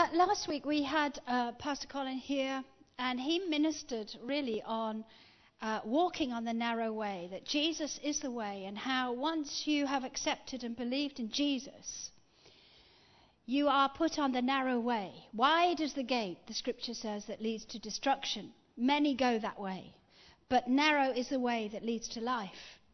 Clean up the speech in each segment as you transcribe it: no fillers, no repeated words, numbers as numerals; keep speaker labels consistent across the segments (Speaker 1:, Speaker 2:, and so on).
Speaker 1: Last week we had Pastor Colin here, and he ministered really on walking on the narrow way, that Jesus is the way, and how once you have accepted and believed in Jesus, you are put on the narrow way. Wide is the gate, the scripture says, that leads to destruction. Many go that way, but narrow is the way that leads to life.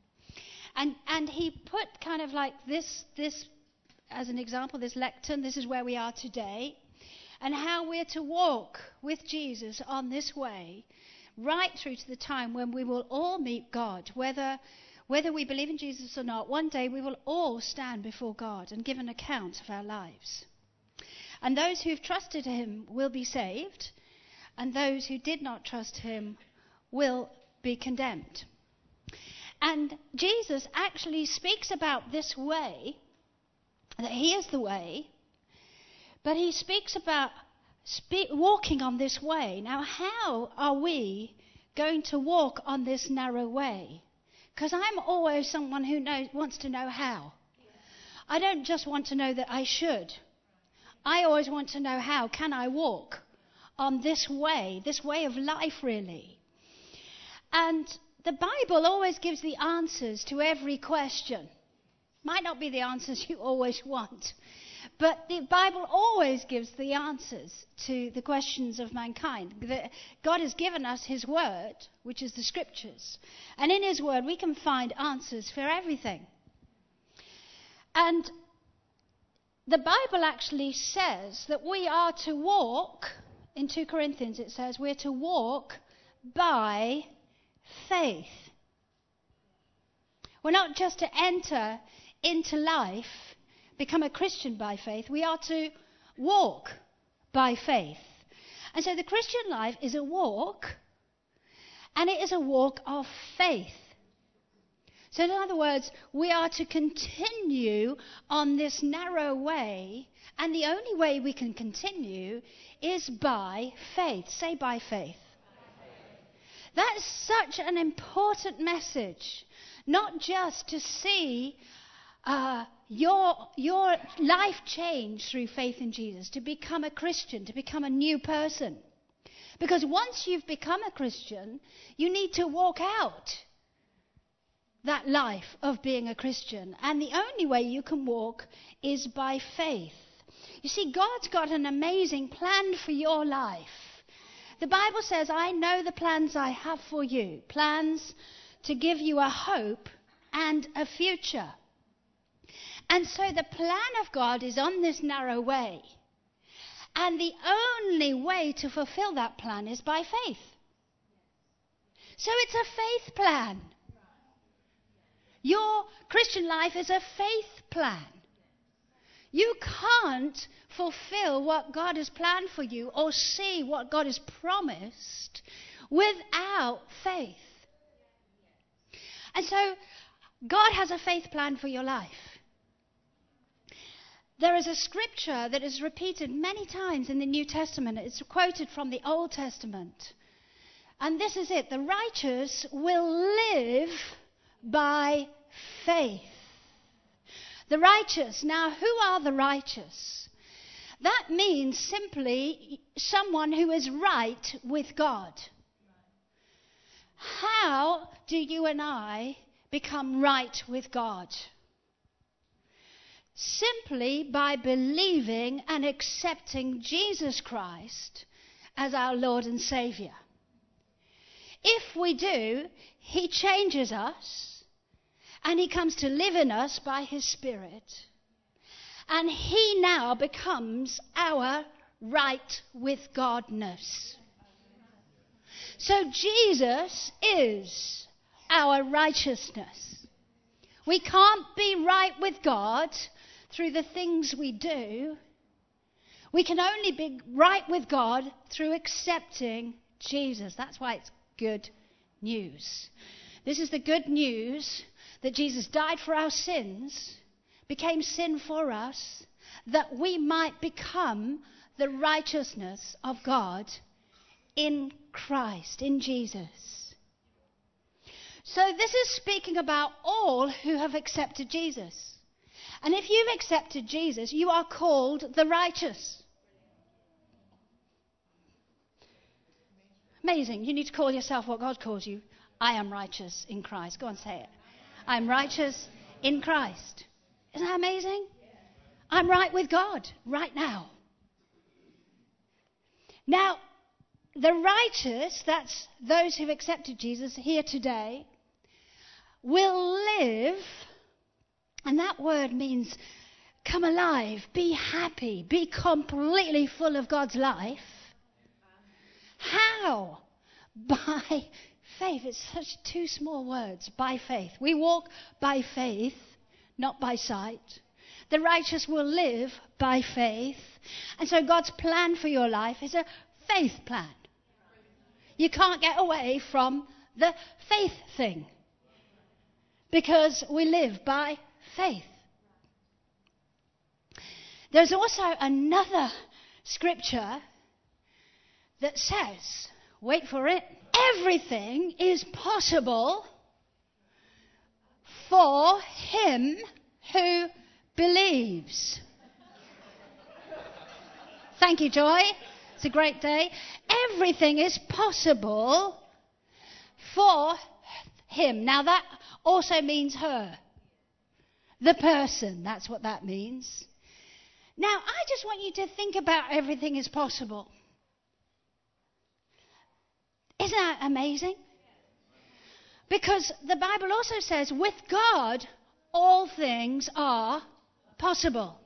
Speaker 1: And he put kind of like this as an example, this lectern, this is where we are today, and how we're to walk with Jesus on this way right through to the time when we will all meet God. Whether we believe in Jesus or not, one day we will all stand before God and give an account of our lives. And those who've trusted him will be saved, and those who did not trust him will be condemned. And Jesus actually speaks about this way, that he is the way, but he speaks about walking on this way. Now, how are we going to walk on this narrow way? Because I'm always someone who wants to know how. I don't just want to know that I should. I always want to know how can I walk on this way of life, really. And the Bible always gives the answers to every question. Might not be the answers you always want, but the Bible always gives the answers to the questions of mankind. God has given us his word, which is the scriptures. And in his word we can find answers for everything. And the Bible actually says that we are to walk, in 2 Corinthians it says, we're to walk by faith. We're not just to enter into life, become a Christian by faith. We are to walk by faith. And so the Christian life is a walk, and it is a walk of faith. So in other words, we are to continue on this narrow way, and the only way we can continue is by faith. Say by faith. That is such an important message, not just to see your life change through faith in Jesus, to become a Christian, to become a new person. Because once you've become a Christian, you need to walk out that life of being a Christian. And the only way you can walk is by faith. You see, God's got an amazing plan for your life. The Bible says, I know the plans I have for you. Plans to give you a hope and a future. And so the plan of God is on this narrow way. And the only way to fulfill that plan is by faith. So it's a faith plan. Your Christian life is a faith plan. You can't fulfill what God has planned for you or see what God has promised without faith. And so God has a faith plan for your life. There is a scripture that is repeated many times in the New Testament. It's quoted from the Old Testament. And this is it. The righteous will live by faith. The righteous. Now, who are the righteous? That means simply someone who is right with God. How do you and I become right with God? Simply by believing and accepting Jesus Christ as our Lord and Savior. If we do, he changes us, and he comes to live in us by his Spirit, and he now becomes our right with Godness. So Jesus is our righteousness. We can't be right with God through the things we do. We can only be right with God through accepting Jesus. That's why it's good news. This is the good news that Jesus died for our sins, became sin for us, that we might become the righteousness of God in Christ, in Jesus. So this is speaking about all who have accepted Jesus. And if you've accepted Jesus, you are called the righteous. Amazing. You need to call yourself what God calls you. I am righteous in Christ. Go on, say it. I'm righteous in Christ. Isn't that amazing? I'm right with God right now. Now, the righteous, that's those who've accepted Jesus here today, will live, and that word means come alive, be happy, be completely full of God's life. How? By faith. It's such two small words. By faith. We walk by faith, not by sight. The righteous will live by faith. And so God's plan for your life is a faith plan. You can't get away from the faith thing because we live by faith. There's also another scripture that says, wait for it, everything is possible for him who believes. Thank you, Joy. It's a great day. Everything is possible for him. Now that also means her. The person. That's what that means. Now, I just want you to think about everything is possible. Isn't that amazing? Because the Bible also says, with God, all things are possible.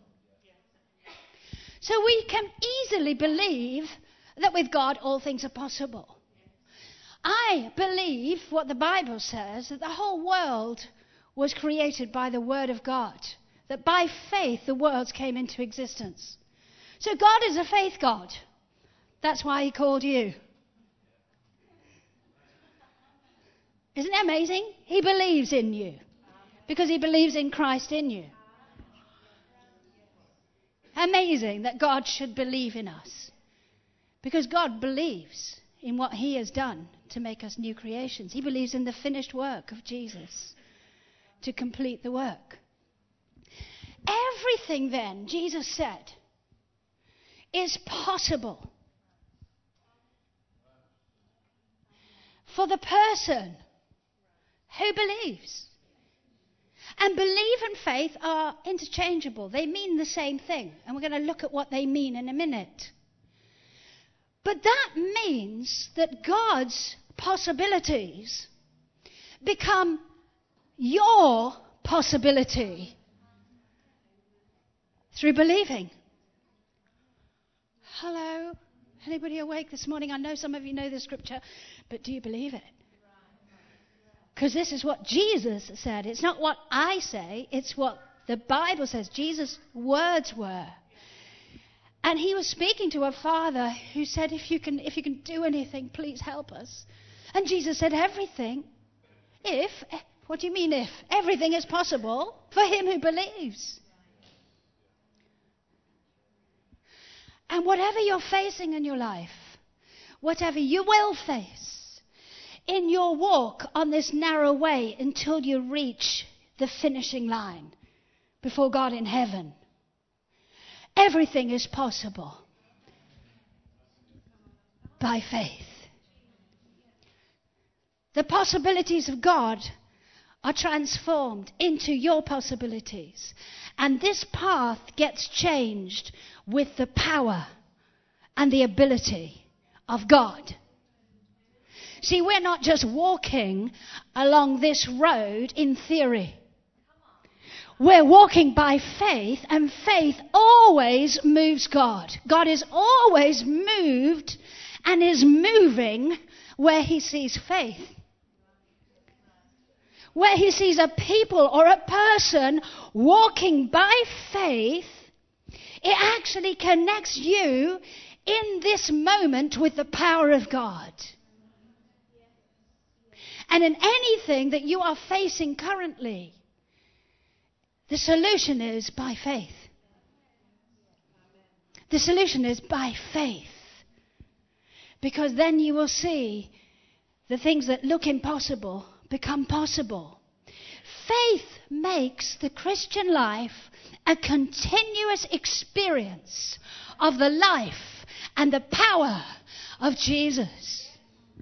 Speaker 1: So we can easily believe that with God, all things are possible. I believe what the Bible says, that the whole world was created by the Word of God. That by faith, the worlds came into existence. So God is a faith God. That's why he called you. Isn't it amazing? He believes in you because he believes in Christ in you. Amazing that God should believe in us because God believes in what he has done to make us new creations. He believes in the finished work of Jesus to complete the work. Everything then, Jesus said, is possible for the person who believes. And belief and faith are interchangeable. They mean the same thing. And we're going to look at what they mean in a minute. But that means that God's possibilities become your possibility through believing. Hello? Anybody awake this morning? I know some of you know the scripture, but do you believe it? Because this is what Jesus said. It's not what I say, it's what the Bible says. Jesus' words were. And he was speaking to a father who said, if you can do anything, please help us. And Jesus said, everything. What do you mean if? Everything is possible for him who believes. And whatever you're facing in your life, whatever you will face in your walk on this narrow way until you reach the finishing line before God in heaven, everything is possible by faith. The possibilities of God are transformed into your possibilities. And this path gets changed with the power and the ability of God. See, we're not just walking along this road in theory. We're walking by faith, and faith always moves God. God is always moved and is moving where he sees faith. Where he sees a people or a person walking by faith, it actually connects you in this moment with the power of God. And in anything that you are facing currently, the solution is by faith. The solution is by faith. Because then you will see the things that look impossible become possible. Faith makes the Christian life a continuous experience of the life and the power of Jesus.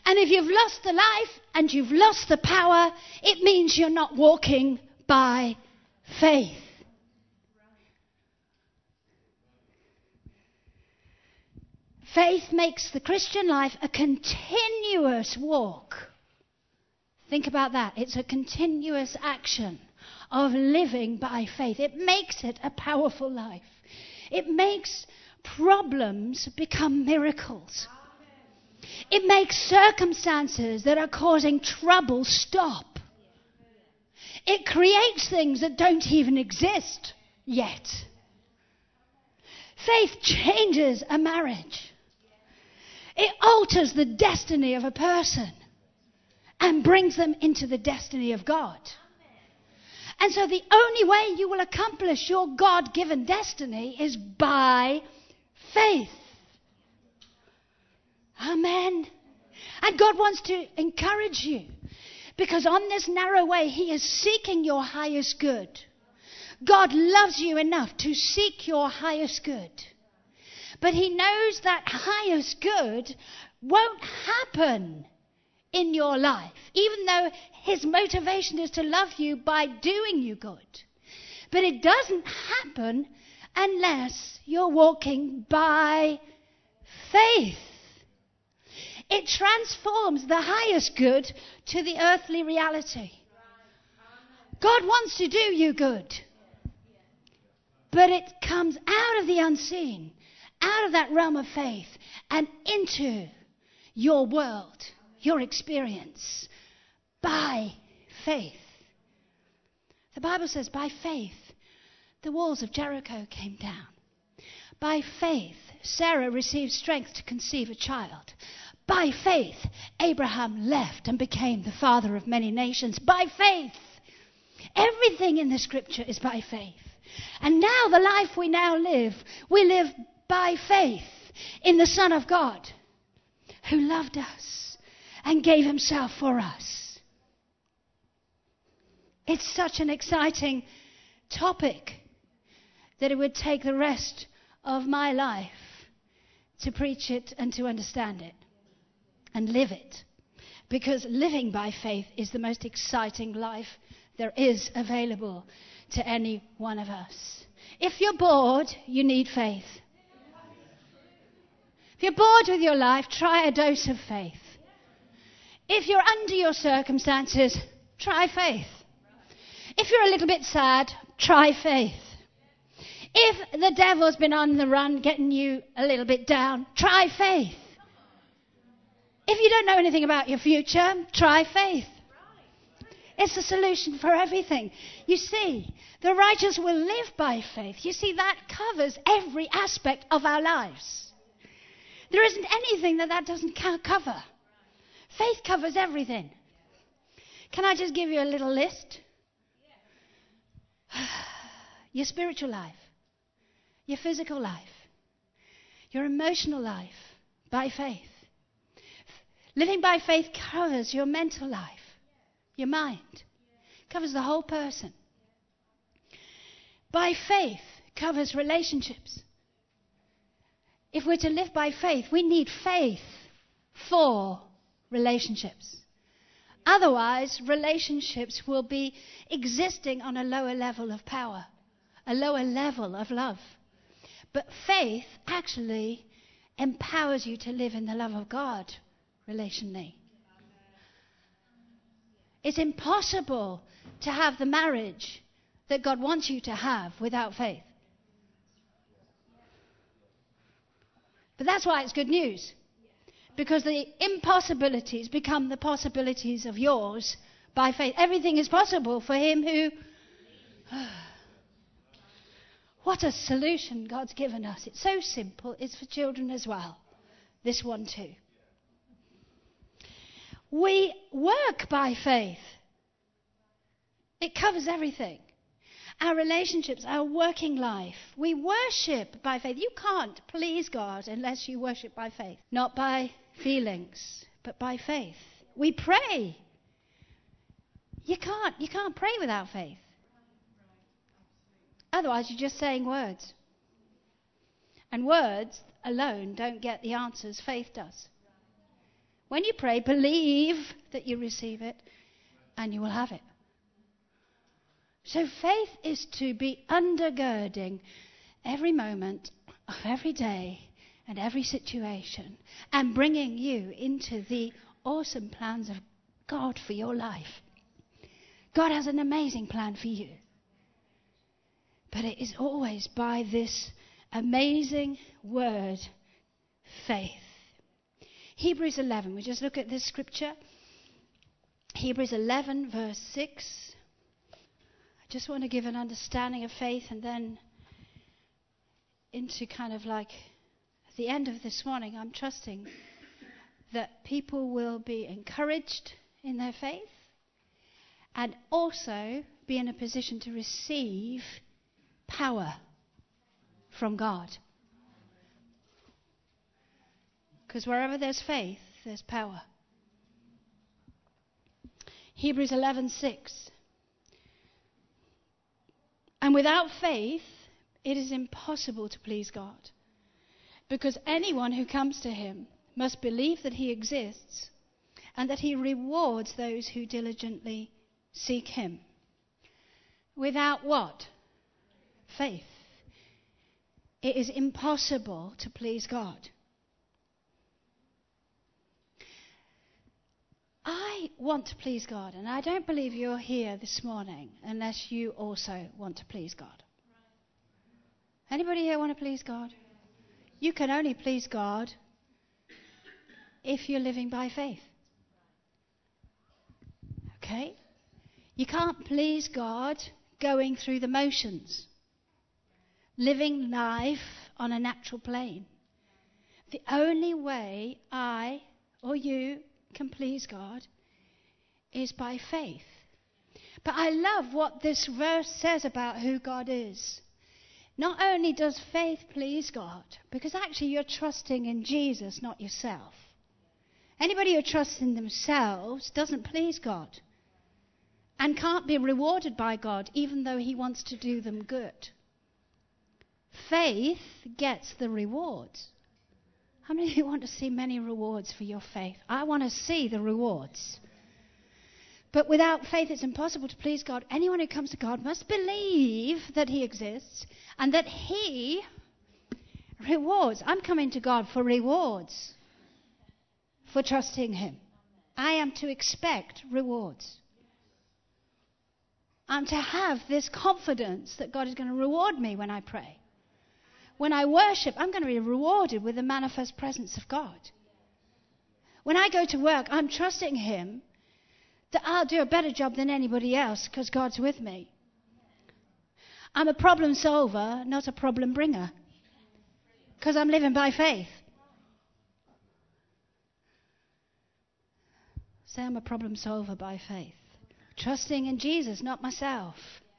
Speaker 1: And if you've lost the life and you've lost the power, it means you're not walking by faith. Faith makes the Christian life a continuous walk. Think about that. It's a continuous action of living by faith. It makes it a powerful life. It makes problems become miracles. It makes circumstances that are causing trouble stop. It creates things that don't even exist yet. Faith changes a marriage. It alters the destiny of a person and brings them into the destiny of God. And so the only way you will accomplish your God-given destiny is by faith. Amen. And God wants to encourage you, because on this narrow way, He is seeking your highest good. God loves you enough to seek your highest good. But He knows that highest good won't happen in your life, even though His motivation is to love you by doing you good. But it doesn't happen unless you're walking by faith. It transforms the highest good to the earthly reality. God wants to do you good, but it comes out of the unseen, out of that realm of faith, and into your world, your experience, by faith. The Bible says, by faith, the walls of Jericho came down. By faith, Sarah received strength to conceive a child. By faith, Abraham left and became the father of many nations. By faith. Everything in the scripture is by faith. And now the life we now live, we live by faith in the Son of God, who loved us and gave Himself for us. It's such an exciting topic that it would take the rest of my life to preach it and to understand it and live it. Because living by faith is the most exciting life there is available to any one of us. If you're bored, you need faith. If you're bored with your life, try a dose of faith. If you're under your circumstances, try faith. If you're a little bit sad, try faith. If the devil's been on the run getting you a little bit down, try faith. If you don't know anything about your future, try faith. It's the solution for everything. You see, the righteous will live by faith. You see, that covers every aspect of our lives. There isn't anything that doesn't cover. Faith covers everything. Can I just give you a little list? Your spiritual life, your physical life, your emotional life, by faith. Living by faith covers your mental life, your mind, covers the whole person. By faith covers relationships. If we're to live by faith, we need faith for relationships. Otherwise, relationships will be existing on a lower level of power, a lower level of love. But faith actually empowers you to live in the love of God relationally. It's impossible to have the marriage that God wants you to have without faith. But that's why it's good news. Because the impossibilities become the possibilities of yours by faith. Everything is possible for him who... What a solution God's given us. It's so simple. It's for children as well. This one too. We work by faith. It covers everything. Our relationships, our working life. We worship by faith. You can't please God unless you worship by faith. Not by feelings, but by faith. We pray. You can't pray without faith. Otherwise, you're just saying words. And words alone don't get the answers. Faith does. When you pray, believe that you receive it and you will have it. So faith is to be undergirding every moment of every day and every situation and bringing you into the awesome plans of God for your life. God has an amazing plan for you. But it is always by this amazing word, faith. Hebrews 11, we just look at this scripture. Hebrews 11 verse 6. I just want to give an understanding of faith and then into kind of like at the end of this morning, I'm trusting that people will be encouraged in their faith and also be in a position to receive power from God. Because wherever there's faith, there's power. Hebrews 11:6. And without faith, it is impossible to please God. Because anyone who comes to him must believe that he exists and that he rewards those who diligently seek him. Without what? Faith. It is impossible to please God. I want to please God, and I don't believe you're here this morning unless you also want to please God. Anybody here want to please God? You can only please God if you're living by faith. Okay? You can't please God going through the motions, living life on a natural plane. The only way I or you can please God is by faith. But I love what this verse says about who God is. Not only does faith please God, because actually you're trusting in Jesus, not yourself. Anybody who trusts in themselves doesn't please God and can't be rewarded by God even though he wants to do them good. Faith gets the rewards. How many of you want to see many rewards for your faith? I want to see the rewards. But without faith, it's impossible to please God. Anyone who comes to God must believe that he exists and that he rewards. I'm coming to God for rewards, for trusting him. I am to expect rewards. I'm to have this confidence that God is going to reward me when I pray. When I worship, I'm going to be rewarded with the manifest presence of God. When I go to work, I'm trusting him that I'll do a better job than anybody else because God's with me. I'm a problem solver, not a problem bringer, because I'm living by faith. Say I'm a problem solver by faith. Trusting in Jesus, not myself.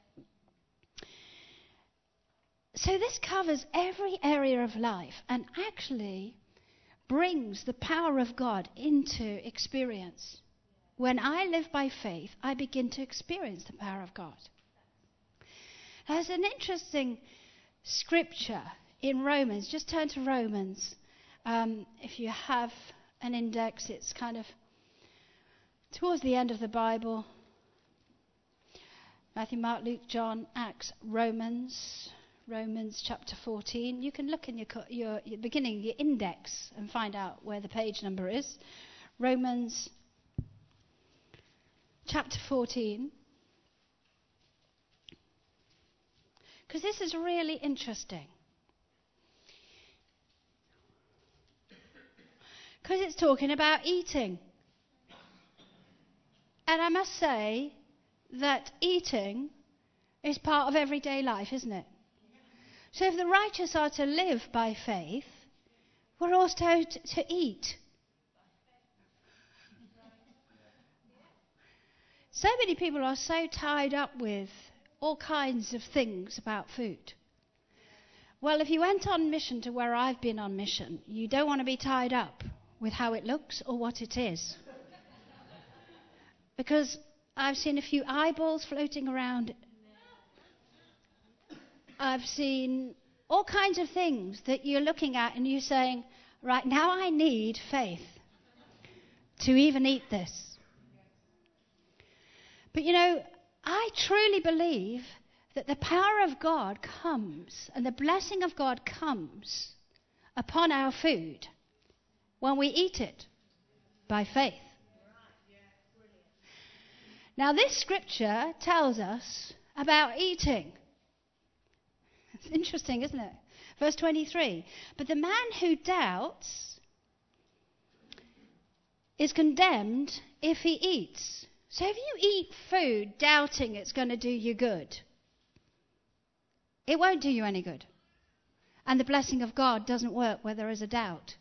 Speaker 1: So this covers every area of life and actually brings the power of God into experience. When I live by faith, I begin to experience the power of God. There's an interesting scripture in Romans. Just turn to Romans. If you have an index, it's kind of towards the end of the Bible. Matthew, Mark, Luke, John, Acts, Romans chapter 14. You can look in your beginning, your index, and find out where the page number is. Romans chapter 14. Because this is really interesting. Because it's talking about eating. And I must say that eating is part of everyday life, isn't it? So if the righteous are to live by faith, we're also to eat. So many people are so tied up with all kinds of things about food. Well, if you went on mission to where I've been on mission, you don't want to be tied up with how it looks or what it is. Because I've seen a few eyeballs floating around. I've seen all kinds of things that you're looking at and you're saying, right, now I need faith. to even eat this. But you know, I truly believe that the power of God comes and the blessing of God comes upon our food when we eat it by faith. Now, this scripture tells us about eating. It's interesting, isn't it? Verse 23. But the man who doubts is condemned if he eats. So if you eat food doubting it's going to do you good, it won't do you any good. And the blessing of God doesn't work where there is a doubt.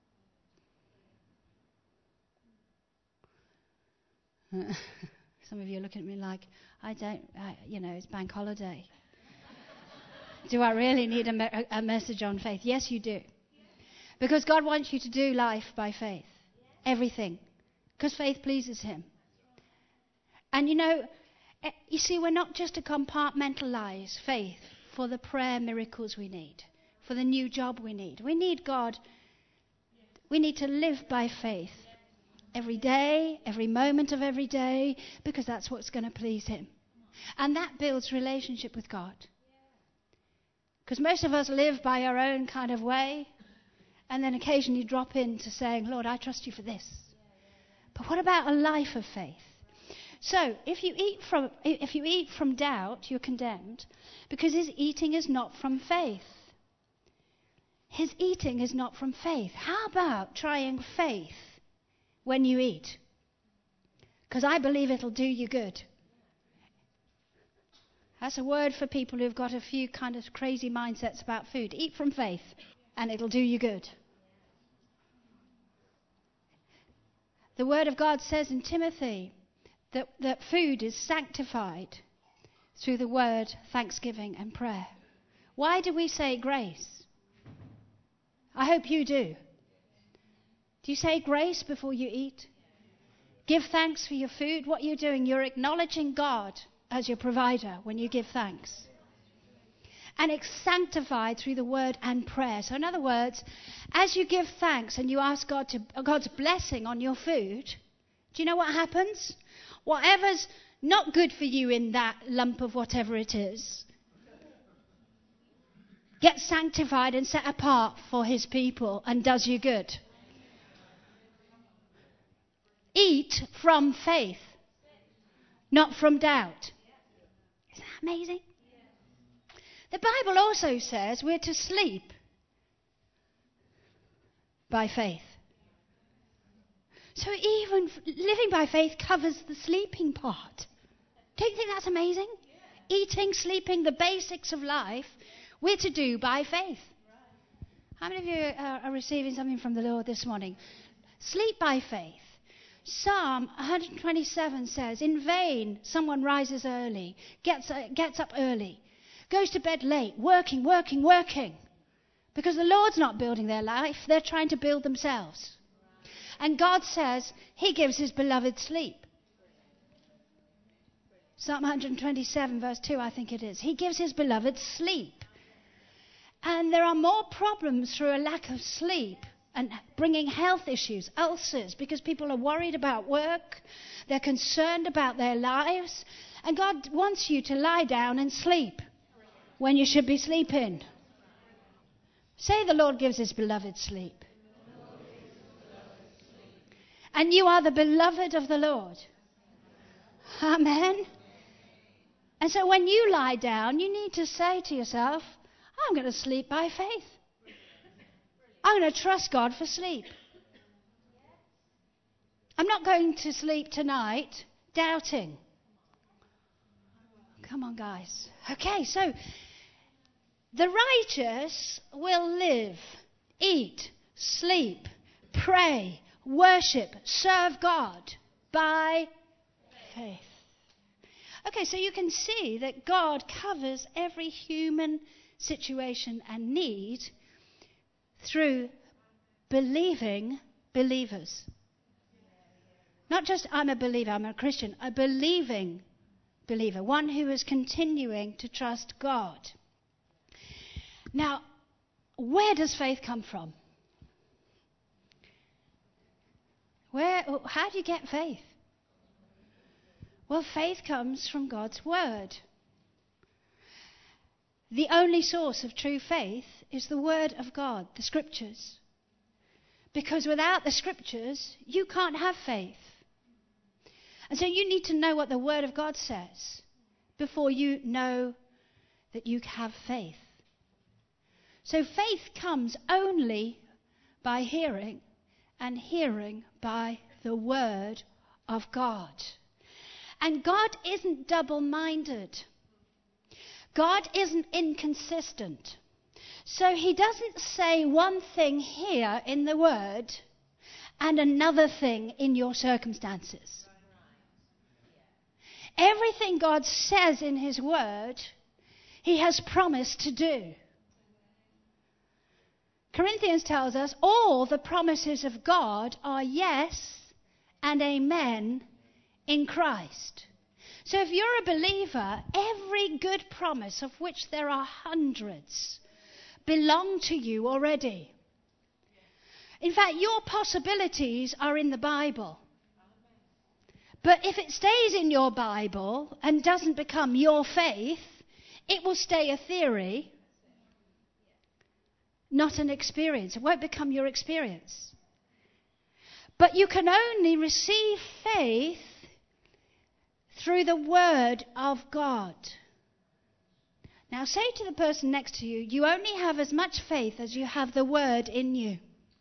Speaker 1: Some of you are looking at me like, it's bank holiday. Do I really need a message on faith? Yes, you do. Because God wants you to do life by faith. Everything. Because faith pleases him. And you see, we're not just to compartmentalize faith for the prayer miracles we need, for the new job we need. We need God. We need to live by faith every day, every moment of every day, because that's what's going to please him. And that builds relationship with God. Because most of us live by our own kind of way, and then occasionally drop into saying, Lord, I trust you for this. But what about a life of faith? So, if you eat from doubt, you're condemned, because his eating is not from faith. His eating is not from faith. How about trying faith when you eat? Because I believe it'll do you good. That's a word for people who've got a few kind of crazy mindsets about food. Eat from faith, and it'll do you good. The Word of God says in Timothy that food is sanctified through the word, thanksgiving, and prayer. Why do we say grace? I hope you do. Do you say grace before you eat? Give thanks for your food. What you're doing, you're acknowledging God as your provider when you give thanks. And it's sanctified through the word and prayer. So in other words, as you give thanks and you ask God's blessing on your food, do you know what happens? Whatever's not good for you in that lump of whatever it is gets sanctified and set apart for his people and does you good. Eat from faith, not from doubt. Isn't that amazing? The Bible also says we're to sleep by faith. So even living by faith covers the sleeping part. Don't you think that's amazing? Eating, sleeping, the basics of life, we're to do by faith. How many of you are receiving something from the Lord this morning? Sleep by faith. Psalm 127 says, in vain someone rises early, gets up early, goes to bed late, working. Because the Lord's not building their life, they're trying to build themselves. And God says he gives his beloved sleep. Psalm 127 verse 2, I think it is. He gives his beloved sleep. And there are more problems through a lack of sleep and bringing health issues, ulcers, because people are worried about work. They're concerned about their lives. And God wants you to lie down and sleep when you should be sleeping. Say the Lord gives his beloved sleep. And you are the beloved of the Lord. Amen. And so when you lie down, you need to say to yourself, I'm going to sleep by faith. I'm going to trust God for sleep. I'm not going to sleep tonight doubting. Come on, guys. Okay, so the righteous will live, eat, sleep, pray, worship, serve God by faith. Okay, so you can see that God covers every human situation and need through believing believers. Not just I'm a believer, I'm a Christian, a believing believer, one who is continuing to trust God. Now, where does faith come from? How do you get faith? Well, faith comes from God's word. The only source of true faith is the word of God, the scriptures. Because without the scriptures, you can't have faith. And so you need to know what the word of God says before you know that you have faith. So faith comes only by hearing, and hearing by the word of God. And God isn't double-minded. God isn't inconsistent. So he doesn't say one thing here in the word and another thing in your circumstances. Everything God says in his word, he has promised to do. Corinthians tells us all the promises of God are yes and amen in Christ. So if you're a believer, every good promise, of which there are hundreds, belong to you already. In fact, your possibilities are in the Bible. But if it stays in your Bible and doesn't become your faith, it will stay a theory, not an experience. It won't become your experience. But you can only receive faith through the word of God. Now say to the person next to you, you only have as much faith as you have the word in you.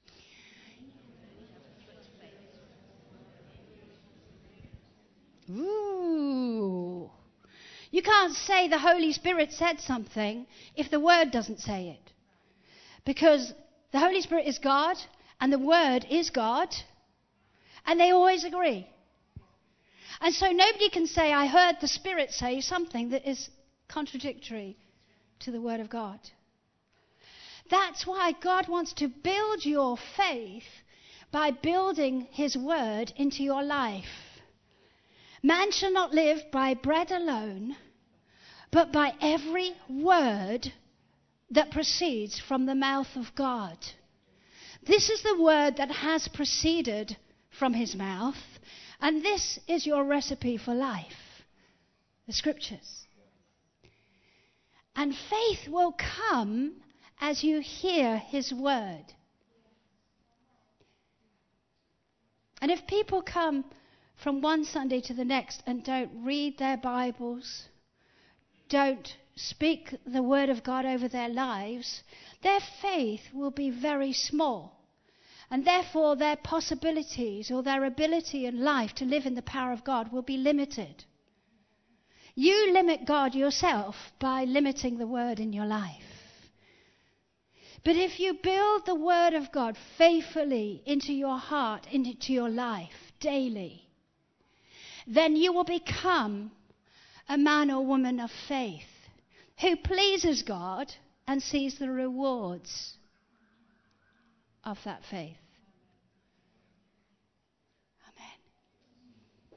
Speaker 1: Ooh. You can't say the Holy Spirit said something if the word doesn't say it. Because the Holy Spirit is God and the word is God, and they always agree. And so nobody can say, I heard the Spirit say something that is contradictory to the word of God. That's why God wants to build your faith by building his word into your life. Man shall not live by bread alone, but by every word that proceeds from the mouth of God. This is the word that has proceeded from his mouth, and this is your recipe for life, the scriptures. And faith will come as you hear his word. And if people come from one Sunday to the next and don't read their Bibles, don't speak the word of God over their lives, their faith will be very small. And therefore their possibilities or their ability in life to live in the power of God will be limited. You limit God yourself by limiting the word in your life. But if you build the word of God faithfully into your heart, into your life daily, then you will become a man or woman of faith who pleases God and sees the rewards of that faith. Amen.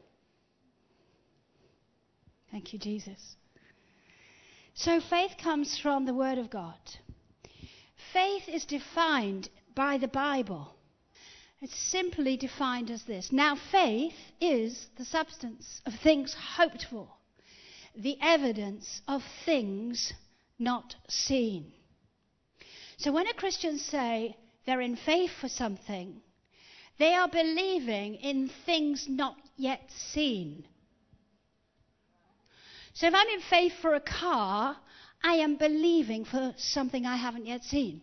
Speaker 1: Thank you, Jesus. So faith comes from the word of God. Faith is defined by the Bible. It's simply defined as this. Now, faith is the substance of things hoped for, the evidence of things not seen. So when a Christian say they're in faith for something, they are believing in things not yet seen. So if I'm in faith for a car, I am believing for something I haven't yet seen.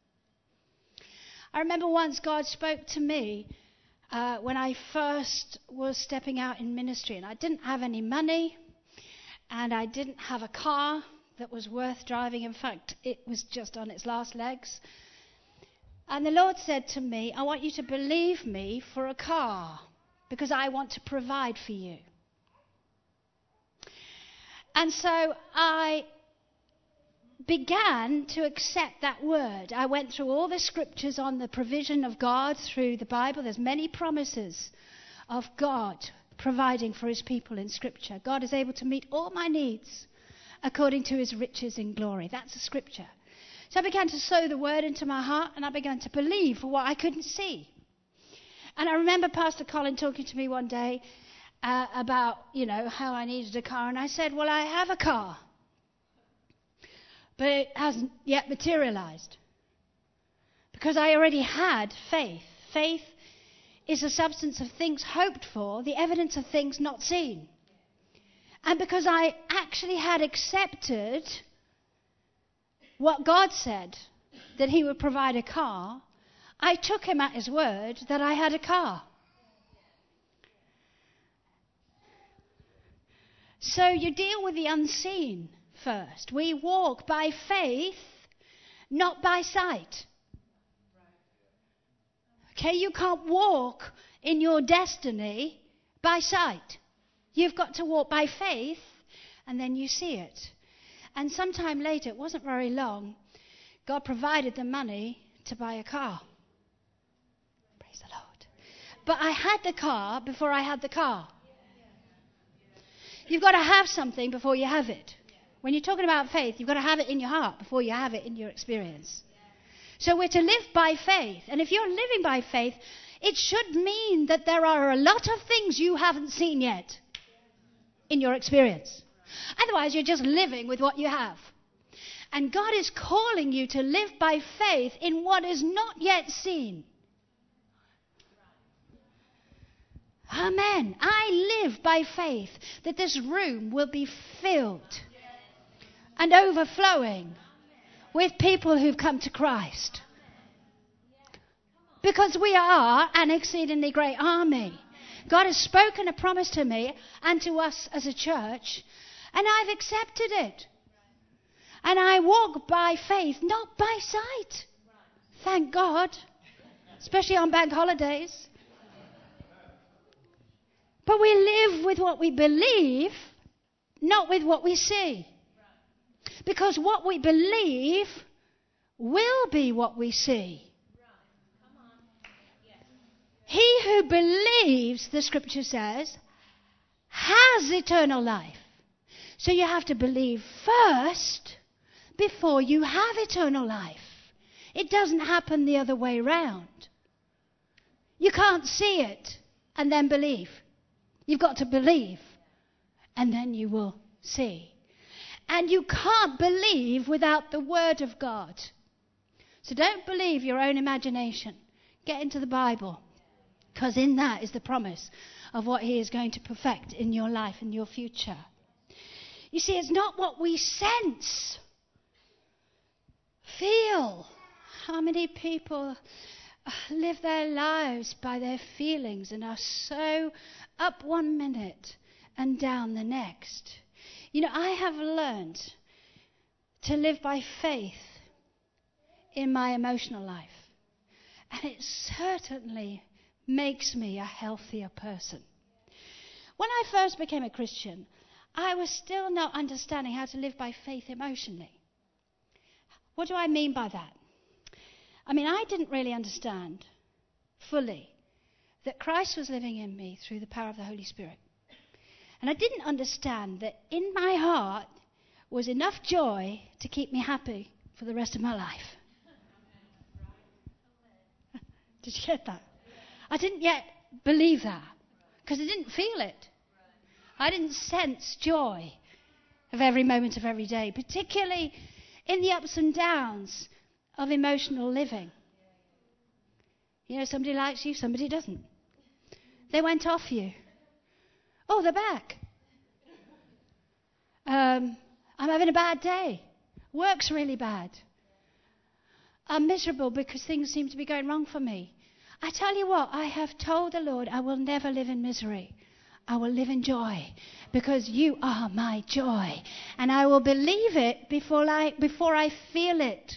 Speaker 1: I remember once God spoke to me when I first was stepping out in ministry, and I didn't have any money, and I didn't have a car that was worth driving. In fact, it was just on its last legs. And the Lord said to me, I want you to believe me for a car because I want to provide for you. And so I began to accept that word. I went through all the scriptures on the provision of God through the Bible. There's many promises of God providing for his people in scripture. God is able to meet all my needs according to his riches in glory. That's a scripture. So I began to sow the word into my heart, and I began to believe for what I couldn't see. And I remember Pastor Colin talking to me one day about, how I needed a car. And I said, well, I have a car, but it hasn't yet materialized. Because I already had faith. Faith is the substance of things hoped for, the evidence of things not seen. And because I actually had accepted what God said, that he would provide a car, I took him at his word that I had a car. So you deal with the unseen first. We walk by faith, not by sight. Okay, you can't walk in your destiny by sight. You've got to walk by faith, and then you see it. And sometime later, it wasn't very long, God provided the money to buy a car. Praise the Lord. But I had the car before I had the car. You've got to have something before you have it. When you're talking about faith, you've got to have it in your heart before you have it in your experience. So we're to live by faith. And if you're living by faith, it should mean that there are a lot of things you haven't seen yet in your experience. Otherwise, you're just living with what you have. And God is calling you to live by faith in what is not yet seen. Amen. I live by faith that this room will be filled and overflowing with people who've come to Christ. Because we are an exceedingly great army. God has spoken a promise to me and to us as a church, and I've accepted it. And I walk by faith, not by sight. Thank God. Especially on bank holidays. But we live with what we believe, not with what we see. Because what we believe will be what we see. He who believes, the scripture says, has eternal life. So you have to believe first before you have eternal life. It doesn't happen the other way round. You can't see it and then believe. You've got to believe and then you will see. And you can't believe without the Word of God. So don't believe your own imagination. Get into the Bible. Because in that is the promise of what He is going to perfect in your life and your future. You see, it's not what we sense, feel. How many people live their lives by their feelings and are so up one minute and down the next? You know, I have learned to live by faith in my emotional life. And it certainly makes me a healthier person. When I first became a Christian, I was still not understanding how to live by faith emotionally. What do I mean by that? I mean, I didn't really understand fully that Christ was living in me through the power of the Holy Spirit. And I didn't understand that in my heart was enough joy to keep me happy for the rest of my life. Did you get that? I didn't yet believe that because I didn't feel it. I didn't sense joy of every moment of every day, particularly in the ups and downs of emotional living. You know, somebody likes you, somebody doesn't. They went off you. Oh, they're back. I'm having a bad day. Work's really bad. I'm miserable because things seem to be going wrong for me. I tell you what, I have told the Lord I will never live in misery. I will live in joy because you are my joy. And I will believe it before I feel it.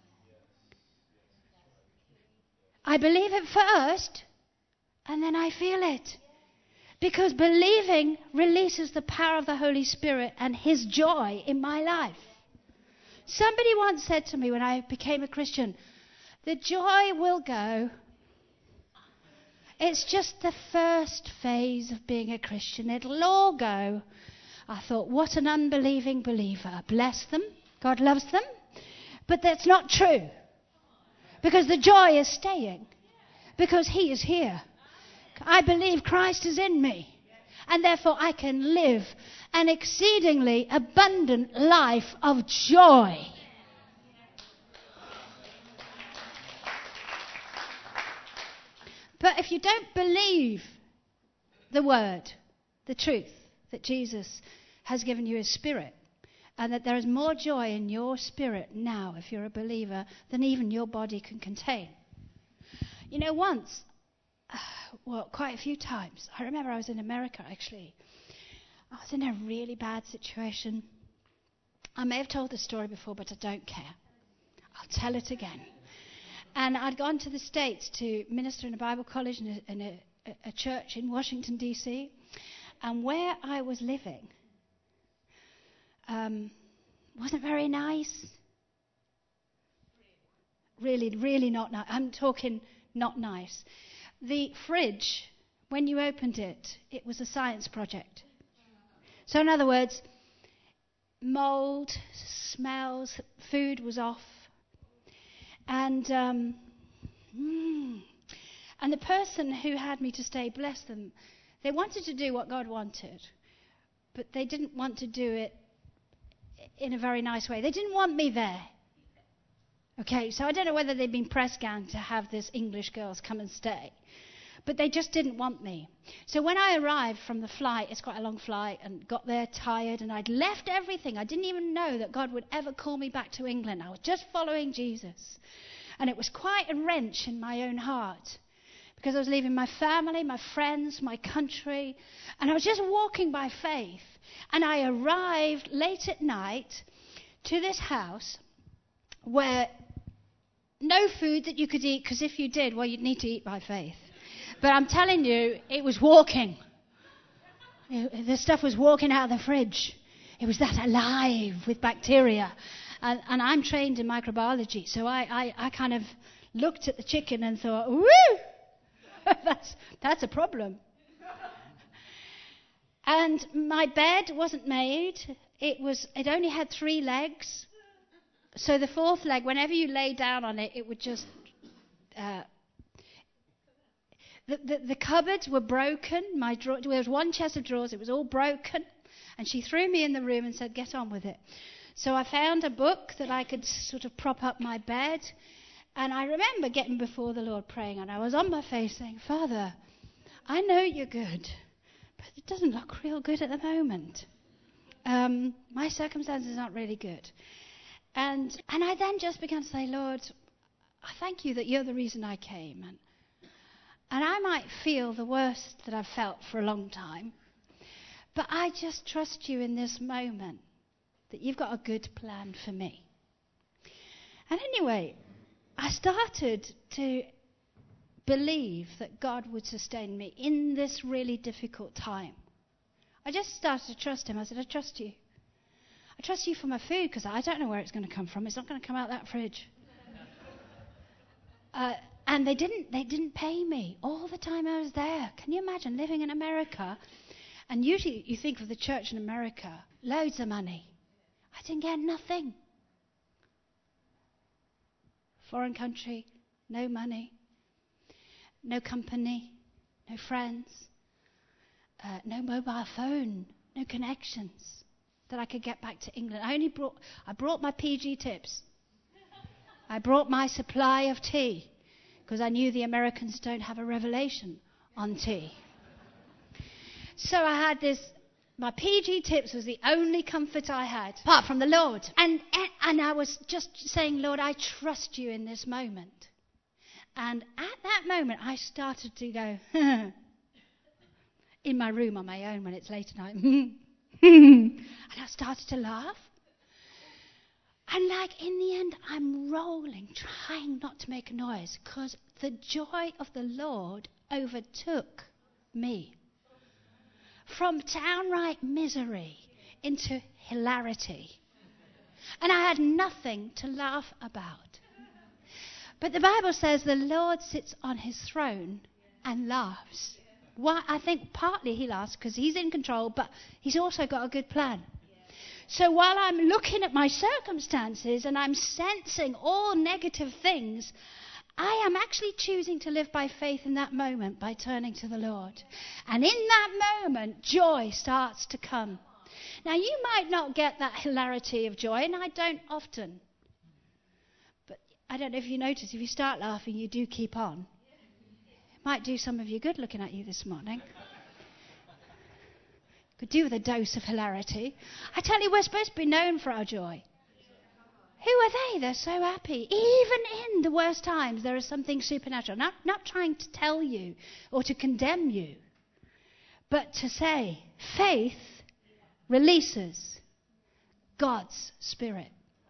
Speaker 1: I believe it first and then I feel it. Because believing releases the power of the Holy Spirit and His joy in my life. Somebody once said to me when I became a Christian, the joy will go. It's just the first phase of being a Christian. It'll all go. I thought, what an unbelieving believer. Bless them. God loves them. But that's not true. Because the joy is staying. Because He is here. I believe Christ is in me. And therefore I can live an exceedingly abundant life of joy. But if you don't believe the word, the truth, that Jesus has given you his spirit, and that there is more joy in your spirit now, if you're a believer, than even your body can contain. You know, once, quite a few times, I remember I was in America, actually. I was in a really bad situation. I may have told this story before, but I don't care. I'll tell it again. And I'd gone to the States to minister in a Bible college in a church in Washington, D.C., and where I was living wasn't very nice. Really, really not nice. I'm talking not nice. The fridge, when you opened it, it was a science project. So in other words, mold, smells, food was off. And the person who had me to stay, bless them, they wanted to do what God wanted, but they didn't want to do it in a very nice way. They didn't want me there. Okay, so I don't know whether they'd been press ganged to have this English girls come and stay, but they just didn't want me. So when I arrived from the flight, it's quite a long flight, and got there tired, and I'd left everything. I didn't even know that God would ever call me back to England. I was just following Jesus. And it was quite a wrench in my own heart, because I was leaving my family, my friends, my country, and I was just walking by faith. And I arrived late at night to this house where no food that you could eat, because if you did, well, you'd need to eat by faith. But I'm telling you, it was walking. The stuff was walking out of the fridge. It was that alive with bacteria. And I'm trained in microbiology, so I kind of looked at the chicken and thought, woo, that's a problem. And my bed wasn't made. It only had 3 legs. So the 4th leg, whenever you lay down on it, it would just... The cupboards were broken. There was one chest of drawers. It was all broken. And she threw me in the room and said, get on with it. So I found a book that I could sort of prop up my bed. And I remember getting before the Lord praying. And I was on my face saying, Father, I know you're good, but it doesn't look real good at the moment. My circumstances aren't really good. And I then just began to say, Lord, I thank you that you're the reason I came. And I might feel the worst that I've felt for a long time, but I just trust you in this moment that you've got a good plan for me. And anyway, I started to believe that God would sustain me in this really difficult time. I just started to trust him. I said, I trust you. I trust you for my food, because I don't know where it's going to come from. It's not going to come out that fridge. And they didn't pay me all the time I was there. Can you imagine living in America? And usually you think of the church in America, loads of money. I didn't get nothing. Foreign country, no money, no company, no friends, no mobile phone, no connections that I could get back to England. I brought my PG tips. I brought my supply of tea, because I knew the Americans don't have a revelation on tea. So I had my PG tips was the only comfort I had, apart from the Lord. And I was just saying, Lord, I trust you in this moment. And at that moment, I started to go, in my room on my own when it's late at night. And I started to laugh. And in the end, I'm rolling, trying not to make a noise, because the joy of the Lord overtook me. From downright misery into hilarity. And I had nothing to laugh about. But the Bible says the Lord sits on his throne and laughs. Why? I think partly he laughs because he's in control, but he's also got a good plan. So while I'm looking at my circumstances and I'm sensing all negative things, I am actually choosing to live by faith in that moment by turning to the Lord. And in that moment, joy starts to come. Now, you might not get that hilarity of joy, and I don't often. But I don't know if you notice, if you start laughing, you do keep on. It might do some of you good looking at you this morning. Could do with a dose of hilarity. I tell you, we're supposed to be known for our joy. Who are they? They're so happy. Even in the worst times, there is something supernatural. Not trying to tell you or to condemn you, but to say faith releases God's Spirit.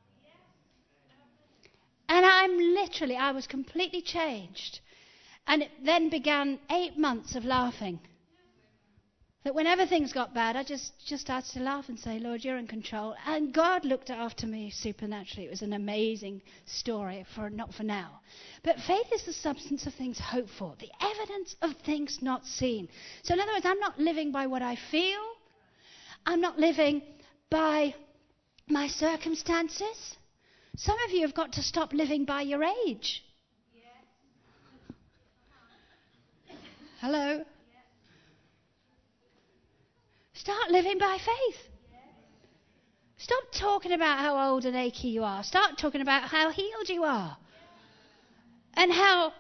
Speaker 1: And I was completely changed. And it then began 8 months of laughing. That whenever things got bad, I just started to laugh and say, Lord, you're in control. And God looked after me supernaturally. It was an amazing story, not for now. But faith is the substance of things hoped for, the evidence of things not seen. So in other words, I'm not living by what I feel. I'm not living by my circumstances. Some of you have got to stop living by your age. Hello? Start living by faith. Stop talking about how old and achy you are. Start talking about how healed you are. And how,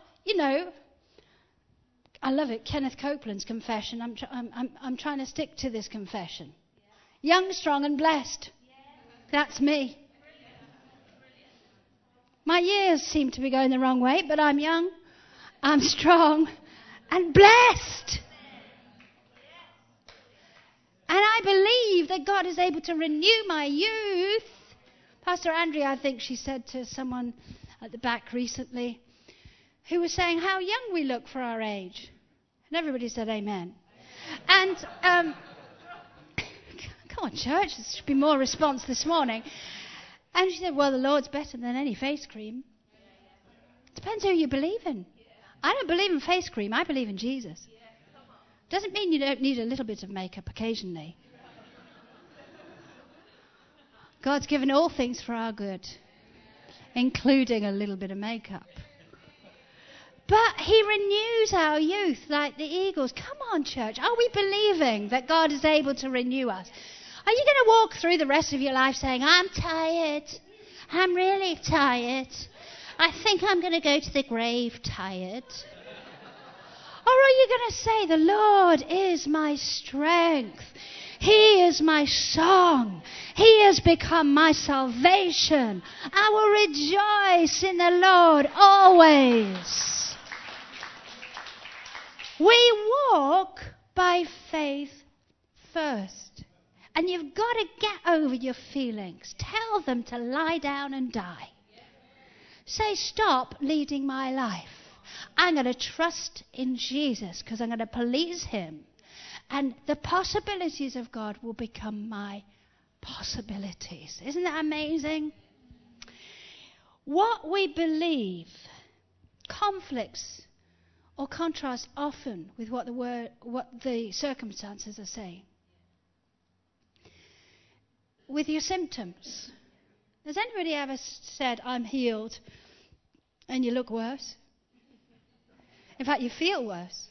Speaker 1: I love it, Kenneth Copeland's confession. I'm trying to stick to this confession. Young, strong and blessed. That's me. My years seem to be going the wrong way, but I'm young, I'm strong and blessed. And I believe that God is able to renew my youth. Pastor Andrea, I think she said to someone at the back recently, who was saying how young we look for our age. And everybody said amen. And, come on, church, there should be more response this morning. And she said, well, the Lord's better than any face cream. Depends who you believe in. I don't believe in face cream. I believe in Jesus. Doesn't mean you don't need a little bit of makeup occasionally. God's given all things for our good, including a little bit of makeup. But he renews our youth like the eagles. Come on, church. Are we believing that God is able to renew us? Are you going to walk through the rest of your life saying, I'm tired. I'm really tired. I think I'm going to go to the grave tired. Or are you going to say, the Lord is my strength. He is my song. He has become my salvation. I will rejoice in the Lord always. We walk by faith first. And you've got to get over your feelings. Tell them to lie down and die. Say, stop leading my life. I'm going to trust in Jesus because I'm going to please him. And the possibilities of God will become my possibilities. Isn't that amazing? What we believe conflicts or contrasts often with what the circumstances are saying. With your symptoms. Has anybody ever said, I'm healed, and you look worse? In fact, you feel worse.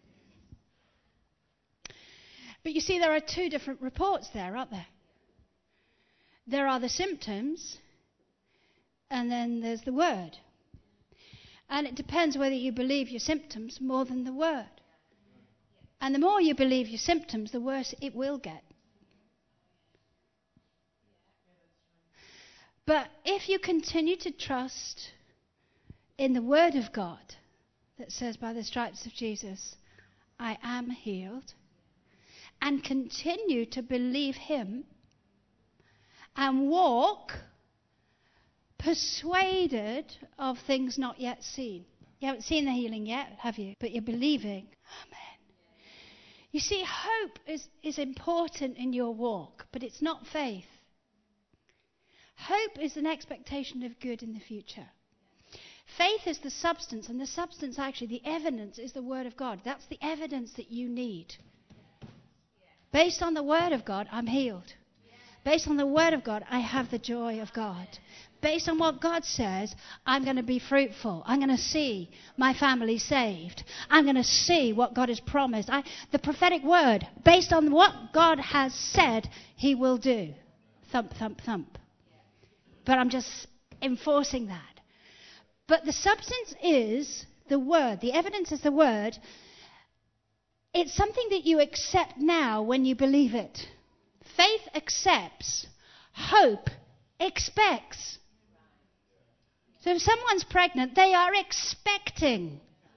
Speaker 1: But you see, there are two different reports there, aren't there? There are the symptoms, and then there's the word. And it depends whether you believe your symptoms more than the word. And the more you believe your symptoms, the worse it will get. But if you continue to trust in the Word of God that says, by the stripes of Jesus, I am healed, and continue to believe him and walk persuaded of things not yet seen. You haven't seen the healing yet, have you? But you're believing. Amen. You see, hope is important in your walk, but it's not faith. Hope is an expectation of good in the future. Faith is the substance, and the substance, actually, the evidence is the Word of God. That's the evidence that you need. Based on the Word of God, I'm healed. Based on the Word of God, I have the joy of God. based on what God says, I'm going to be fruitful. I'm going to see my family saved. I'm going to see what God has promised. The prophetic word, based on what God has said, he will do. Thump, thump, thump. But I'm just enforcing that. But the substance is the word. The evidence is the word. It's something that you accept now when you believe it. Faith accepts. Hope expects. So if someone's pregnant, they are expecting.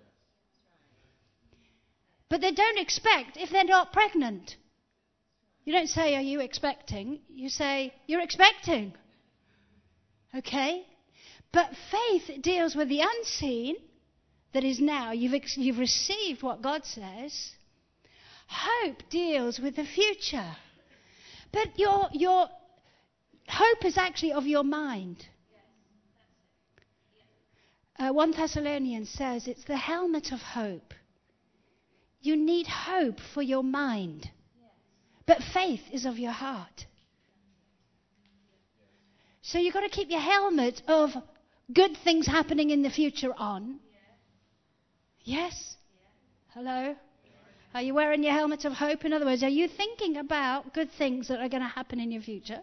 Speaker 1: But they don't expect if they're not pregnant. You don't say, are you expecting? You say, you're expecting. Okay? But faith deals with the unseen that is now. You've received what God says. Hope deals with the future. But your hope is actually of your mind. 1 Thessalonians says it's the helmet of hope. You need hope for your mind. But faith is of your heart. So you've got to keep your helmet of good things happening in the future on. Yes? Hello? Are you wearing your helmet of hope? In other words, are you thinking about good things that are going to happen in your future?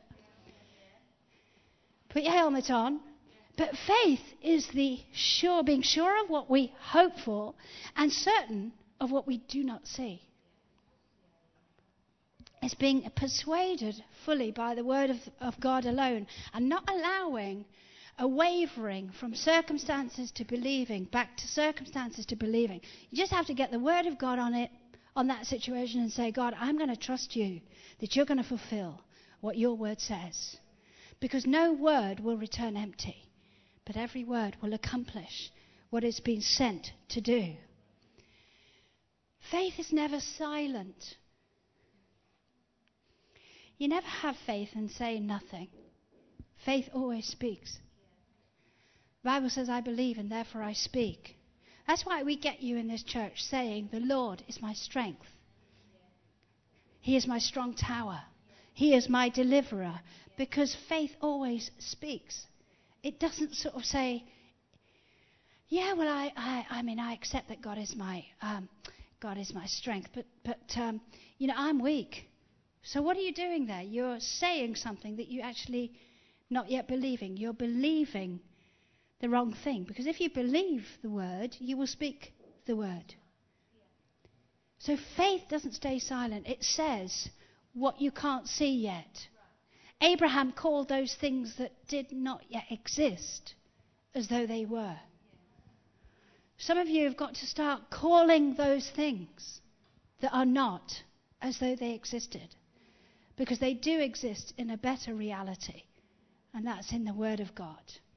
Speaker 1: Put your helmet on. But faith is the being sure of what we hope for and certain of what we do not see. It's being persuaded fully by the word of God alone and not allowing a wavering from circumstances to believing, back to circumstances to believing. You just have to get the word of God on it, on that situation, and say, God, I'm going to trust you that you're going to fulfill what your word says. Because no word will return empty, but every word will accomplish what it's been sent to do. Faith is never silent. You never have faith and say nothing. Faith always speaks. The Bible says, I believe and therefore I speak. That's why we get you in this church saying, the Lord is my strength. He is my strong tower. He is my deliverer. Because faith always speaks. It doesn't sort of say, yeah, well, I accept that God is my strength, but I'm weak. So what are you doing there? You're saying something that you actually not yet believing. You're believing the wrong thing. Because if you believe the word, you will speak the word. So faith doesn't stay silent. It says what you can't see yet. Abraham called those things that did not yet exist as though they were. Some of you have got to start calling those things that are not as though they existed. Because they do exist in a better reality. And that's in the Word of God.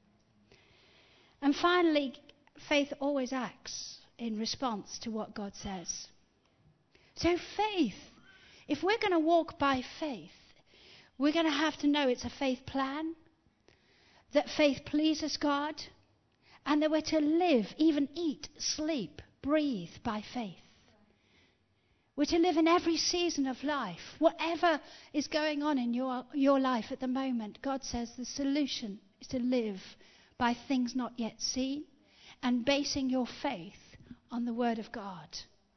Speaker 1: And finally, faith always acts in response to what God says. So faith, if we're going to walk by faith, we're going to have to know it's a faith plan, that faith pleases God, and that we're to live, even eat, sleep, breathe by faith. We're to live in every season of life. Whatever is going on in your life at the moment, God says the solution is to live by things not yet seen and basing your faith on the Word of God.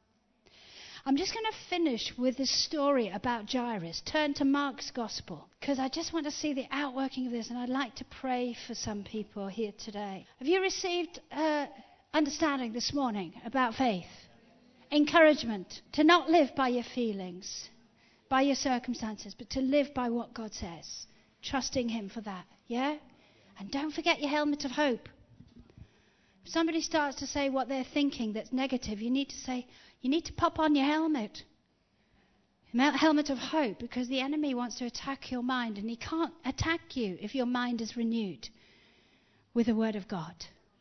Speaker 1: I'm just going to finish with this story about Jairus. Turn to Mark's Gospel, because I just want to see the outworking of this, and I'd like to pray for some people here today. Have you received understanding this morning about faith? Encouragement to not live by your feelings, by your circumstances, but to live by what God says. Trusting Him for that, yeah? And don't forget your helmet of hope. If somebody starts to say what they're thinking that's negative, you need to pop on your helmet. Helmet of hope, because the enemy wants to attack your mind, and he can't attack you if your mind is renewed with the Word of God.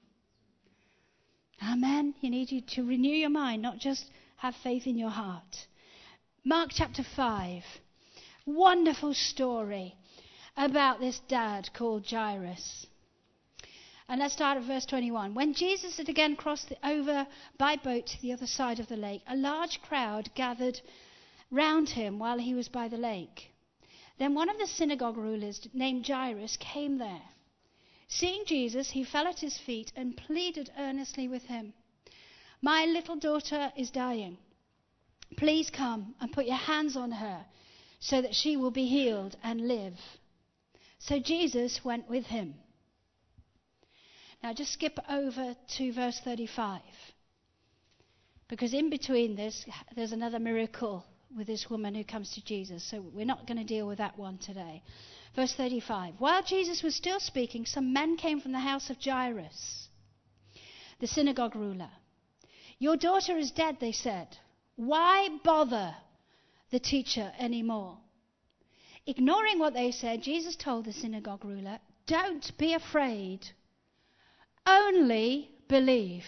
Speaker 1: Amen. You need you to renew your mind, not just have faith in your heart. Mark chapter 5. Wonderful story about this dad called Jairus. And let's start at verse 21. When Jesus had again crossed over by boat to the other side of the lake, a large crowd gathered round him while he was by the lake. Then one of the synagogue rulers named Jairus came there. Seeing Jesus, he fell at his feet and pleaded earnestly with him. My little daughter is dying. Please come and put your hands on her so that she will be healed and live. So Jesus went with him. Now just skip over to verse 35. Because in between this, there's another miracle with this woman who comes to Jesus. So we're not going to deal with that one today. Verse 35. While Jesus was still speaking, some men came from the house of Jairus, the synagogue ruler. Your daughter is dead, they said. Why bother the teacher anymore? Ignoring what they said, Jesus told the synagogue ruler, don't be afraid. Only believe.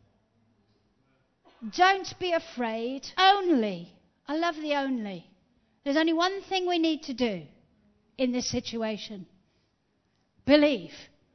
Speaker 1: Don't be afraid. Only. I love the only. There's only one thing we need to do in this situation. Believe.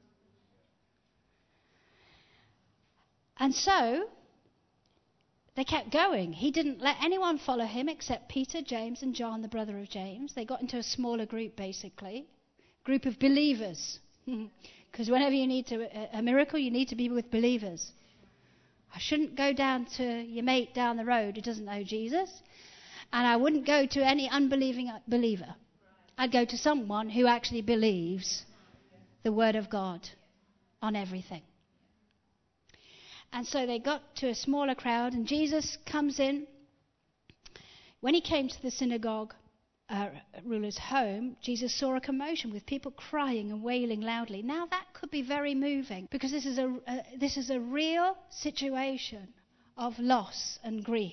Speaker 1: And so they kept going. He didn't let anyone follow him except Peter, James, and John, the brother of James. They got into a smaller group, basically. Group of believers. Because whenever you need a miracle, you need to be with believers. I shouldn't go down to your mate down the road who doesn't know Jesus. And I wouldn't go to any unbelieving believer. I'd go to someone who actually believes the word of God on everything. And so they got to a smaller crowd, and Jesus comes in. When he came to the synagogue ruler's home, Jesus saw a commotion with people crying and wailing loudly. Now that could be very moving, because this is a real situation of loss and grief.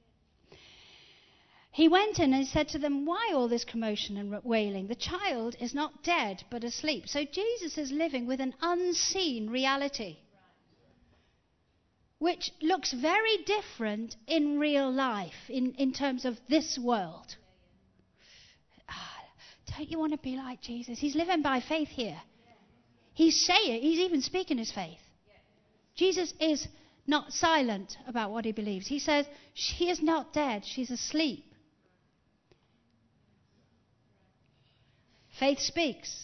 Speaker 1: He went in and said to them, why all this commotion and wailing? The child is not dead, but asleep. So Jesus is living with an unseen reality, which looks very different in real life, in terms of this world. Don't you want to be like Jesus? He's living by faith here. He's even speaking his faith. Jesus is not silent about what he believes. He says, she is not dead, she's asleep. Faith speaks.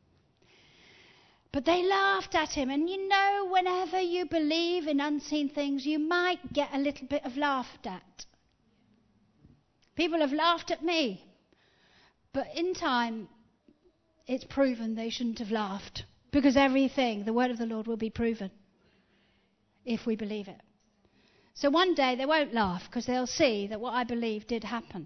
Speaker 1: But they laughed at him. And you know, whenever you believe in unseen things, you might get a little bit of laughed at. People have laughed at me. But in time, it's proven they shouldn't have laughed. Because everything, the word of the Lord, will be proven if we believe it. So one day they won't laugh, because they'll see that what I believe did happen.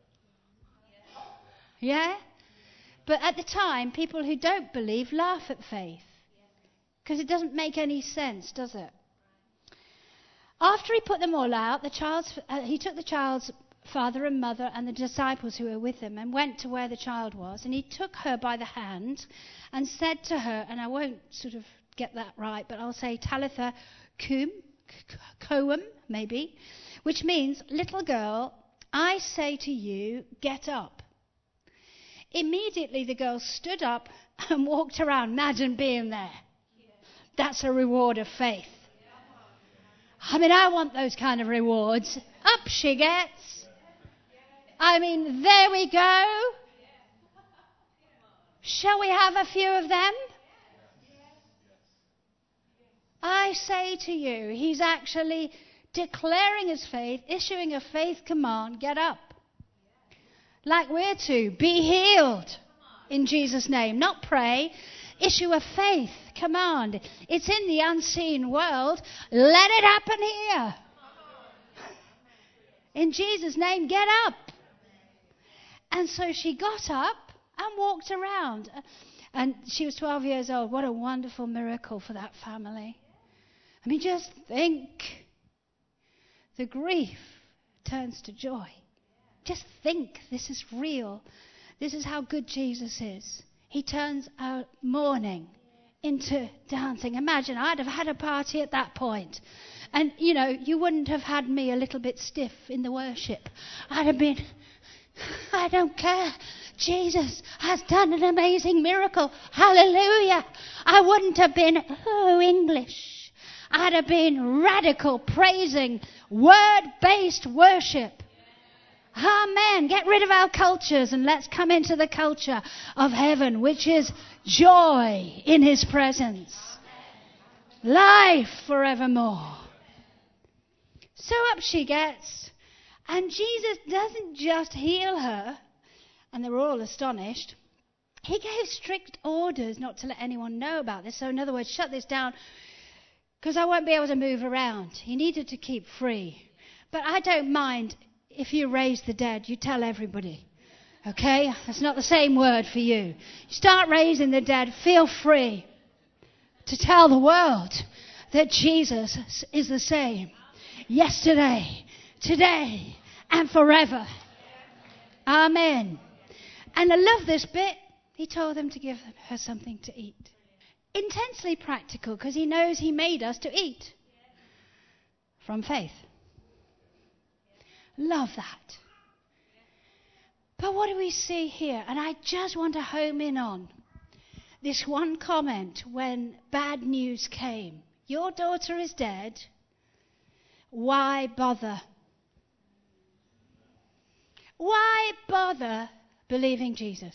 Speaker 1: Yeah? But at the time, people who don't believe laugh at faith. Because it doesn't make any sense, does it? After he put them all out, he took the child's father and mother and the disciples who were with him and went to where the child was. And he took her by the hand and said to her, and I won't sort of get that right, but I'll say Talitha koum, maybe, which means, little girl, I say to you, get up. Immediately the girl stood up and walked around. Imagine being there. That's a reward of faith. I mean, I want those kind of rewards. Up she gets. I mean, there we go. Shall we have a few of them? I say to you, he's actually declaring his faith, issuing a faith command, get up. Like we're to, be healed in Jesus' name. Not pray, issue a faith command. It's in the unseen world. Let it happen here. In Jesus' name, get up. And so she got up and walked around. And she was 12 years old. What a wonderful miracle for that family. I mean, just think. The grief turns to joy. Just think, this is real. This is how good Jesus is. He turns our mourning into dancing. Imagine, I'd have had a party at that point. And, you know, you wouldn't have had me a little bit stiff in the worship. I'd have been, I don't care. Jesus has done an amazing miracle. Hallelujah. I wouldn't have been, English. I'd have been radical, praising, word-based worship. Amen. Get rid of our cultures and let's come into the culture of heaven, which is joy in his presence. Life forevermore. So up she gets. And Jesus doesn't just heal her, and they were all astonished. He gave strict orders not to let anyone know about this. So in other words, shut this down because I won't be able to move around. He needed to keep free. But I don't mind if you raise the dead, you tell everybody. Okay? That's not the same word for you. You start raising the dead, feel free to tell the world that Jesus is the same. Yesterday, today, and forever. Amen. And I love this bit. He told them to give her something to eat. Intensely practical because he knows he made us to eat. From faith. Love that. But what do we see here? And I just want to home in on this one comment when bad news came. Your daughter is dead. Why bother? Why bother believing Jesus?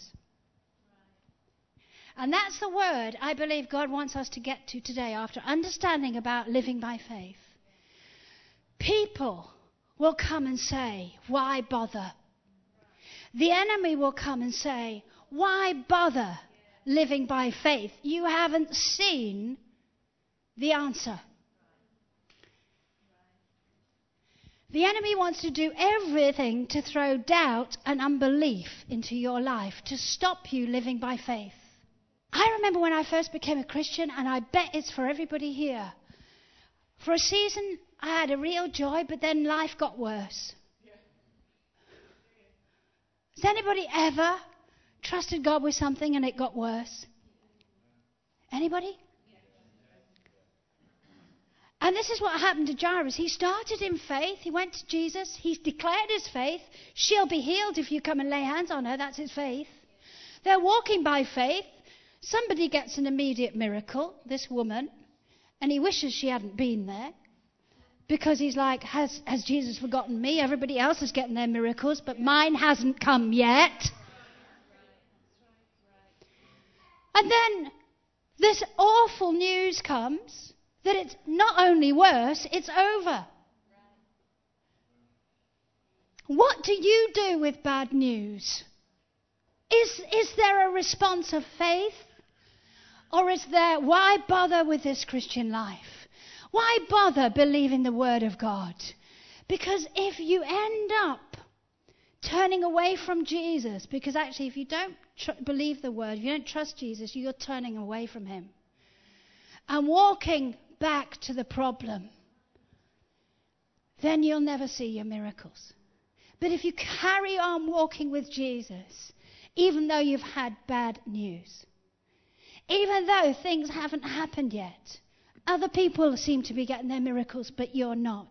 Speaker 1: And that's the word I believe God wants us to get to today after understanding about living by faith. People will come and say, why bother? The enemy will come and say, why bother living by faith? You haven't seen the answer. The enemy wants to do everything to throw doubt and unbelief into your life, to stop you living by faith. I remember when I first became a Christian, and I bet it's for everybody here. For a season, I had a real joy, but then life got worse. Has anybody ever trusted God with something and it got worse? Anybody? And this is what happened to Jairus. He started in faith. He went to Jesus. He declared his faith. She'll be healed if you come and lay hands on her. That's his faith. They're walking by faith. Somebody gets an immediate miracle, this woman, and he wishes she hadn't been there because he's like, has Jesus forgotten me? Everybody else is getting their miracles, but mine hasn't come yet. And then this awful news comes that it's not only worse, it's over. What do you do with bad news? Is there a response of faith? Or is there, why bother with this Christian life? Why bother believing the Word of God? Because if you end up turning away from Jesus, because actually if you don't believe the Word, if you don't trust Jesus, you're turning away from Him. And walking back to the problem, then you'll never see your miracles. But if you carry on walking with Jesus, even though you've had bad news, even though things haven't happened yet, other people seem to be getting their miracles, but you're not.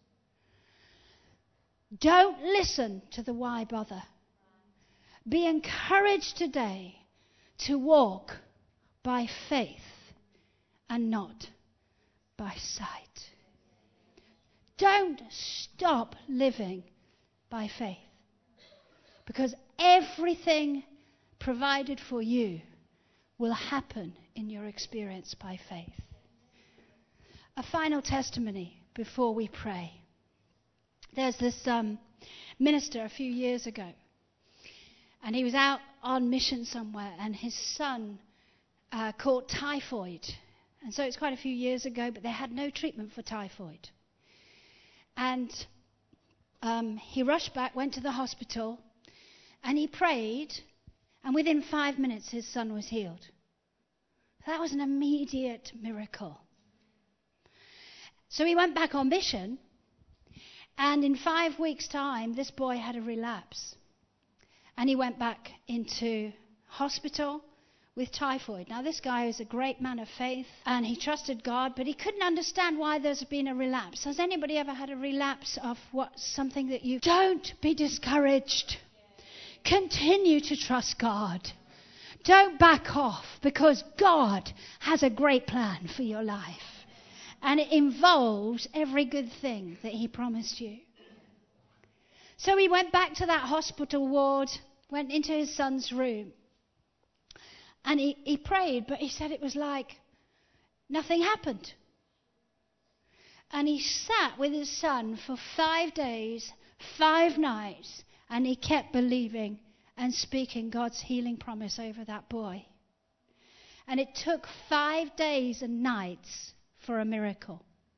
Speaker 1: Don't listen to the why bother. Be encouraged today to walk by faith and not by sight. Don't stop living by faith, because everything provided for you will happen in your experience by faith. A final testimony before we pray. There's this minister a few years ago, and he was out on mission somewhere, and his son caught typhoid. And so it's quite a few years ago, but they had no treatment for typhoid. And he rushed back, went to the hospital, and he prayed, and within 5 minutes his son was healed. That was an immediate miracle. So he went back on mission, and in 5 weeks' time, this boy had a relapse. And he went back into hospital with typhoid. Now, this guy is a great man of faith, and he trusted God, but he couldn't understand why there's been a relapse. Has anybody ever had a relapse of something that you... Don't be discouraged. Continue to trust God. Don't back off, because God has a great plan for your life. And it involves every good thing that He promised you. So he went back to that hospital ward, went into his son's room, and he prayed, but he said it was like nothing happened. And he sat with his son for 5 days, 5 nights, and he kept believing and speaking God's healing promise over that boy. And it took 5 days and nights for a miracle.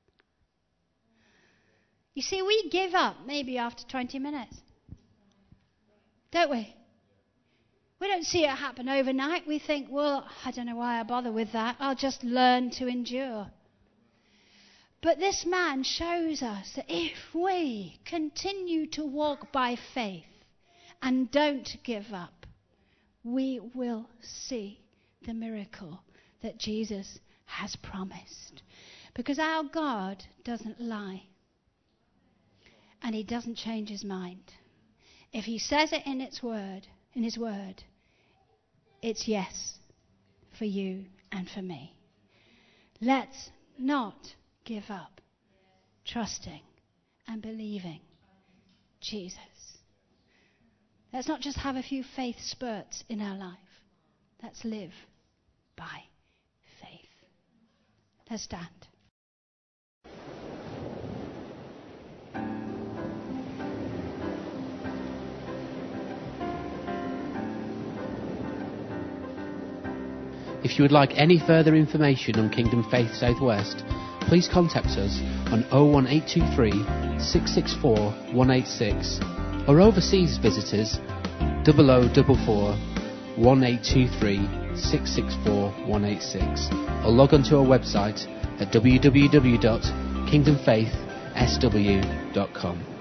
Speaker 1: You see, we give up maybe after 20 minutes. Don't we? We don't see it happen overnight. We think, well, I don't know why I bother with that. I'll just learn to endure. But this man shows us that if we continue to walk by faith and don't give up, we will see the miracle that Jesus has promised. Because our God doesn't lie. And he doesn't change his mind. If he says it in his word, it's yes for you and for me. Let's not give up trusting and believing Jesus. Let's not just have a few faith spurts in our life. Let's live by faith. Let's stand.
Speaker 2: If you would like any further information on Kingdom Faith Southwest, please contact us on 01823 664 186 or overseas visitors 0044 1823 664 186 or log on to our website at www.kingdomfaithsw.com.